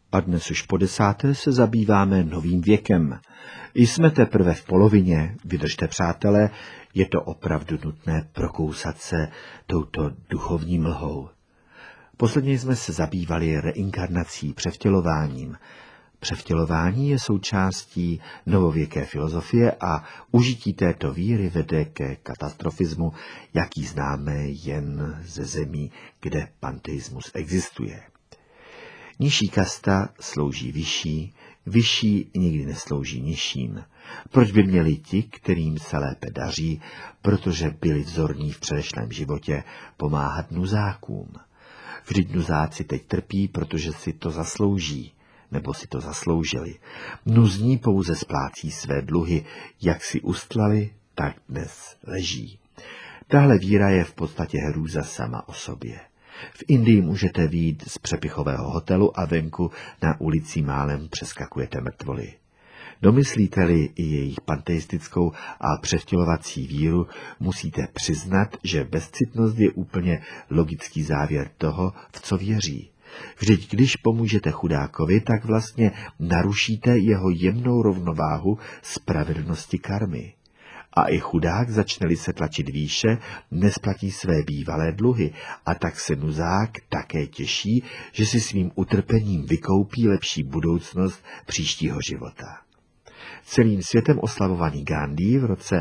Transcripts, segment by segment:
A dnes už po 10. se zabýváme novým věkem. Jsme teprve v polovině, vydržte přátelé, je to opravdu nutné prokousat se touto duchovní mlhou. Posledně jsme se zabývali reinkarnací, převtělováním. Převtělování je součástí novověké filozofie a užití této víry vede ke katastrofismu, jaký známe jen ze zemí, kde panteismus existuje. Nižší kasta slouží vyšší, vyšší nikdy neslouží nižším. Proč by měli ti, kterým se lépe daří, protože byli vzorní v předešlém životě, pomáhat nuzákům? Vždyť nuzáci teď trpí, protože si to zaslouží, nebo si to zasloužili. Nuzní pouze splácí své dluhy, jak si ustlali, tak dnes leží. Tahle víra je v podstatě hrůza sama o sobě. V Indii můžete vyjít z přepichového hotelu a venku na ulici málem přeskakujete mrtvoly. Domyslíte-li i jejich panteistickou a převtělovací víru, musíte přiznat, že bezcitnost je úplně logický závěr toho, v co věří. Vždyť když pomůžete chudákovi, tak vlastně narušíte jeho jemnou rovnováhu spravedlnosti karmy. A i chudák, začne-li se tlačit výše, nesplatí své bývalé dluhy a tak se nuzák také těší, že si svým utrpením vykoupí lepší budoucnost příštího života. Celým světem oslavovaný Gandhi v roce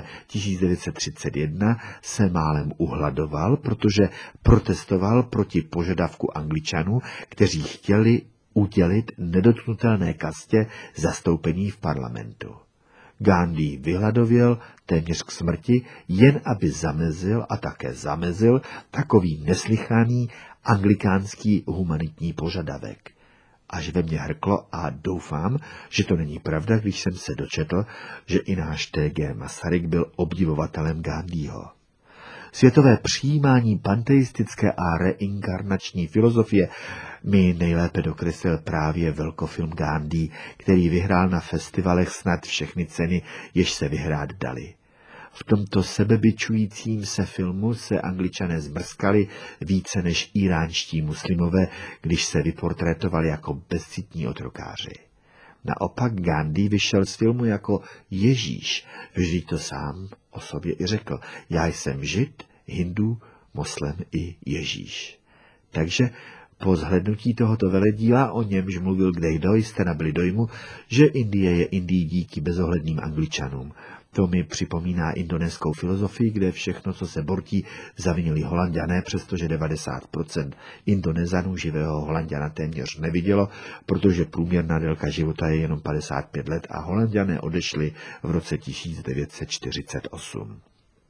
1931 se málem uhladoval, protože protestoval proti požadavku Angličanů, kteří chtěli udělit nedotknutelné kastě zastoupení v parlamentu. Gandhi vyhladověl téměř k smrti, jen aby zamezil a také zamezil takový neslychaný anglikánský humanitní požadavek. Až ve mně hrklo a doufám, že to není pravda, když jsem se dočetl, že i náš T.G. Masaryk byl obdivovatelem Gandhiho. Světové přijímání panteistické a reinkarnační filozofie mi nejlépe dokreslil právě velkofilm Gandhi, který vyhrál na festivalech snad všechny ceny, jež se vyhrát dali. V tomto sebebičujícím se filmu se Angličané zmrskali více než iránští muslimové, když se vyportrétovali jako bezcitní otrokáři. Naopak Gandhi vyšel z filmu jako Ježíš, vždyť to sám o sobě i řekl. Já jsem Žid, Hindu, Moslem i Ježíš. Takže po zhlédnutí tohoto veledíla, o němž mluvil kdejdo, jste nabili dojmu, že Indie je Indií díky bezohledným Angličanům. To mi připomíná indonéskou filozofii, kde všechno, co se bortí, zavinili Holanďané, přestože 90% Indonezanů živého Holanďana téměř nevidělo, protože průměrná délka života je jenom 55 let a Holanďané odešli v roce 1948.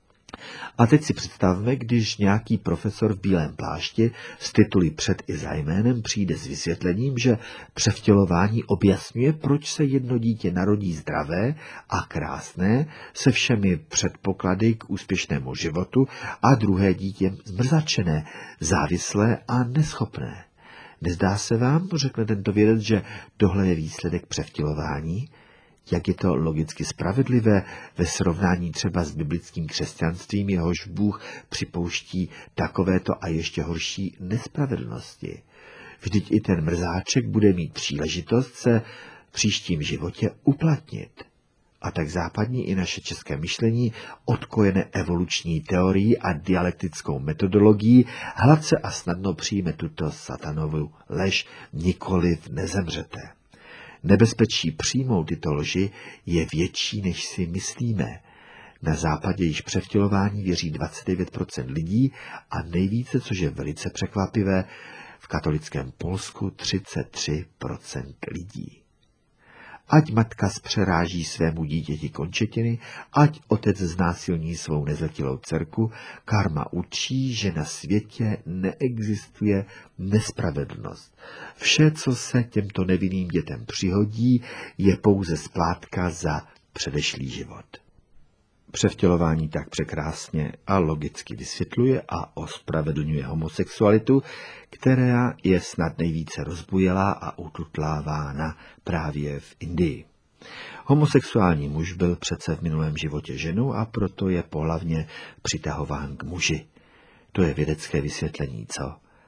A teď si představme, když nějaký profesor v bílém plášti s tituly před i za jménem přijde s vysvětlením, že převtělování objasňuje, proč se jedno dítě narodí zdravé a krásné se všemi předpoklady k úspěšnému životu a druhé dítě zmrzačené, závislé a neschopné. Nezdá se vám, řekne tento vědec, že tohle je výsledek převtělování? Jak je to logicky spravedlivé ve srovnání třeba s biblickým křesťanstvím, jehož Bůh připouští takovéto a ještě horší nespravedlnosti. Vždyť i ten mrzáček bude mít příležitost se v příštím životě uplatnit. A tak západní i naše české myšlení, odkojené evoluční teorií a dialektickou metodologií, hladce a snadno přijme tuto satanovu lež, nikoliv nezemřete. Nebezpečí přijmout tyto lži je větší, než si myslíme. Na západě již převtělování věří 29% lidí a nejvíce, což je velice překvapivé, v katolickém Polsku 33% lidí. Ať matka zpřeráží svému dítěti končetiny, ať otec znásilní svou nezletilou dcerku, karma učí, že na světě neexistuje nespravedlnost. Vše, co se těmto nevinným dětem přihodí, je pouze splátka za předešlý život. Převtělování tak překrásně a logicky vysvětluje a ospravedlňuje homosexualitu, která je snad nejvíce rozbujelá a ututlávána právě v Indii. Homosexuální muž byl přece v minulém životě ženou a proto je pohlavně přitahován k muži. To je vědecké vysvětlení, co?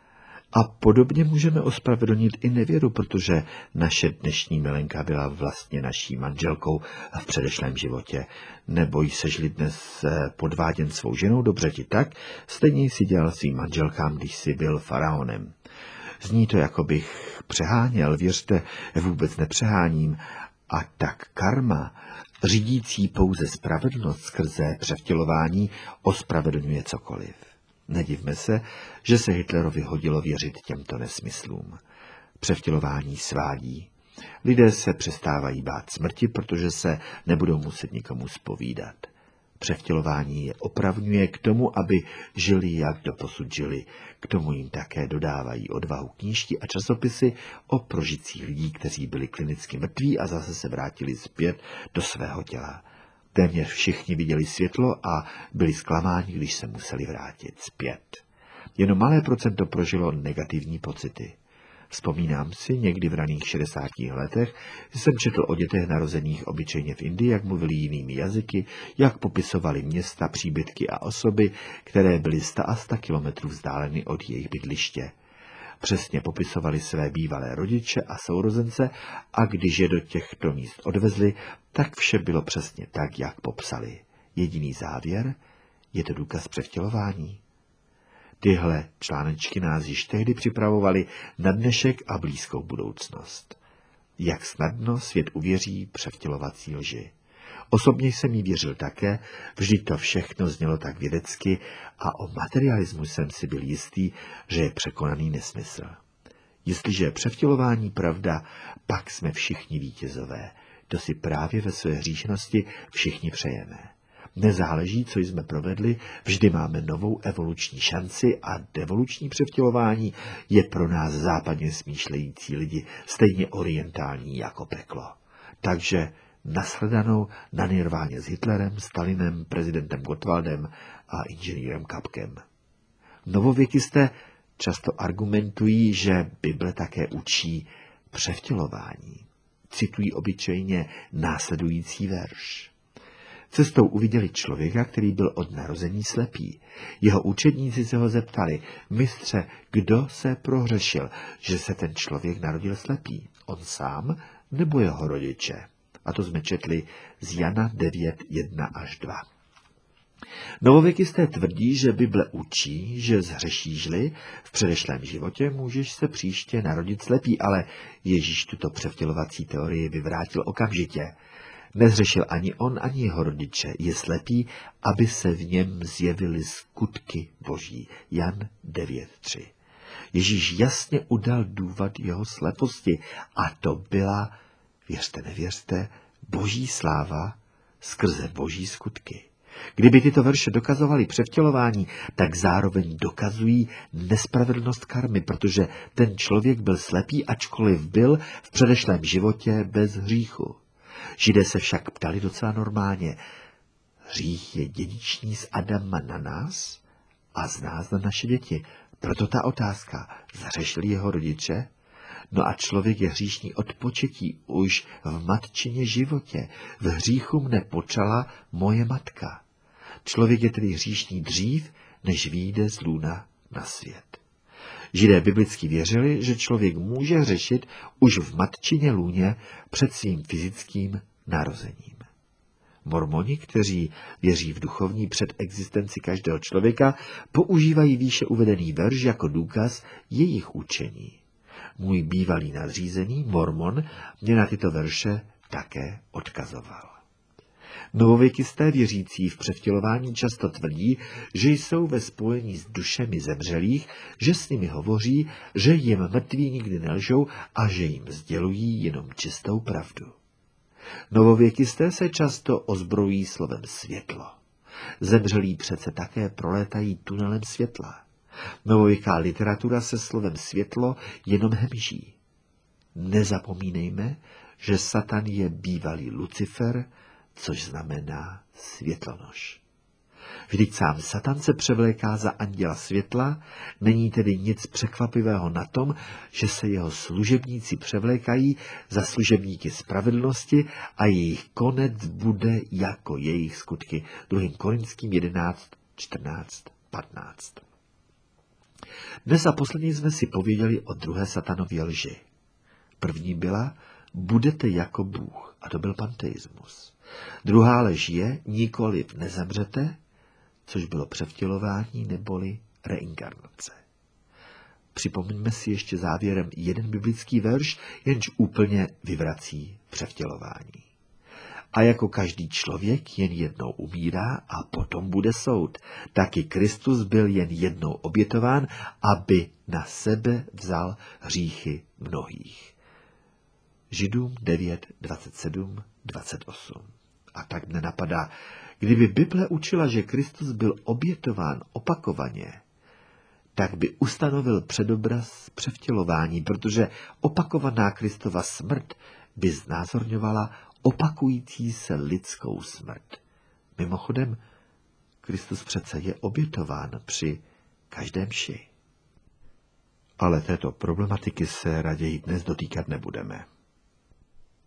A podobně můžeme ospravedlnit i nevěru, protože naše dnešní milenka byla vlastně naší manželkou v předešlém životě. Nebojí sežli dnes podváděn svou ženou, dobře ti tak, stejně si dělal svým manželkám, když si byl faraonem. Zní to, jako bych přeháněl, věřte, vůbec nepřeháním. A tak karma, řídící pouze spravedlnost skrze převtělování, ospravedlňuje cokoliv. Nedivme se, že se Hitlerovi hodilo věřit těmto nesmyslům. Převtělování svádí. Lidé se přestávají bát smrti, protože se nebudou muset nikomu zpovídat. Převtělování je opravňuje k tomu, aby žili, jak doposud žili. K tomu jim také dodávají odvahu knížky a časopisy o prožitcích lidí, kteří byli klinicky mrtví a zase se vrátili zpět do svého těla. Téměř všichni viděli světlo a byli zklamáni, když se museli vrátit zpět. Jenom malé procento prožilo negativní pocity. Vzpomínám si, někdy v raných 60. letech jsem četl o dětech narozených obyčejně v Indii, jak mluvili jinými jazyky, jak popisovali města, příbytky a osoby, které byly 100 a 100 kilometrů vzdáleny od jejich bydliště. Přesně popisovali své bývalé rodiče a sourozence a když je do těchto míst odvezli, tak vše bylo přesně tak, jak popsali. Jediný závěr je to důkaz převtělování. Tyhle článečky nás již tehdy připravovaly na dnešek a blízkou budoucnost. Jak snadno svět uvěří převtělovací lži. Osobně jsem jí věřil také, vždyť to všechno znělo tak vědecky a o materialismu jsem si byl jistý, že je překonaný nesmysl. Jestliže je převtělování pravda, pak jsme všichni vítězové. To si právě ve své hříšnosti všichni přejeme. Nezáleží, co jsme provedli, vždy máme novou evoluční šanci a devoluční převtělování je pro nás západně smýšlející lidi stejně orientální jako peklo. Takže nashledanou na nirváně s Hitlerem, Stalinem, prezidentem Gottwaldem a inženýrem Kapkem. Novověkisté často argumentují, že Bible také učí převtělování. Citují obyčejně následující verš. Cestou uviděli člověka, který byl od narození slepý. Jeho učedníci se ho zeptali, mistře, kdo se prohřešil, že se ten člověk narodil slepý? On sám nebo jeho rodiče? A to jsme četli z Jana 9, 1 až 2. Novověkisté tvrdí, že Bible učí, že zhřešíš-li v předešlém životě, můžeš se příště narodit slepý, ale Ježíš tuto převtělovací teorii vyvrátil okamžitě. Nezřešil ani on, ani jeho rodiče, je slepý, aby se v něm zjevily skutky Boží. Jan 9.3. Ježíš jasně udal důvod jeho sleposti a to byla, věřte, nevěřte, Boží sláva skrze Boží skutky. Kdyby tyto verše dokazovaly převtělování, tak zároveň dokazují nespravedlnost karmy, protože ten člověk byl slepý, ačkoliv byl v předešlém životě bez hříchu. Židé se však ptali docela normálně. Hřích je dědičný z Adama na nás a z nás na naše děti. Proto ta otázka, zhřešili jeho rodiče? No a člověk je hříšný od početí už v matčině životě. V hříchu mne počala moje matka. Člověk je tedy hříšný dřív, než vyjde z lůna na svět. Židé biblicky věřili, že člověk může hřešit už v matčině lůně před svým fyzickým narozením. Mormoni, kteří věří v duchovní předexistenci každého člověka, používají výše uvedený verš jako důkaz jejich učení. Můj bývalý nadřízený, mormon, mě na tyto verše také odkazoval. Novověkisté věřící v převtělování často tvrdí, že jsou ve spojení s dušemi zemřelých, že s nimi hovoří, že jim mrtví nikdy nelžou a že jim sdělují jenom čistou pravdu. Novověkisté se často ozbrojí slovem světlo. Zemřelí přece také prolétají tunelem světla. Novověká literatura se slovem světlo jenom hemží. Nezapomínejme, že Satan je bývalý Lucifer, což znamená světlonož. Vždyť sám Satan se převléká za anděla světla, není tedy nic překvapivého na tom, že se jeho služebníci převlékají za služebníky spravedlnosti a jejich konec bude jako jejich skutky. 2. Korinským 11, 14, 15. Dnes a posledně jsme si pověděli o druhé satanově lži. První byla, budete jako Bůh, a to byl panteismus. Druhá lež je, nikoliv nezemřete, což bylo převtělování neboli reinkarnace. Připomeňme si ještě závěrem jeden biblický verš, jenž úplně vyvrací převtělování. A jako každý člověk jen jednou umírá a potom bude soud. Taky Kristus byl jen jednou obětován, aby na sebe vzal hříchy mnohých. Židům 9, 27, 28. A tak mne napadá, kdyby Bible učila, že Kristus byl obětován opakovaně, tak by ustanovil předobraz převtělování, protože opakovaná Kristova smrt by znázorňovala opakující se lidskou smrt. Mimochodem, Kristus přece je obětován při každé mši. Ale této problematiky se raději dnes dotýkat nebudeme.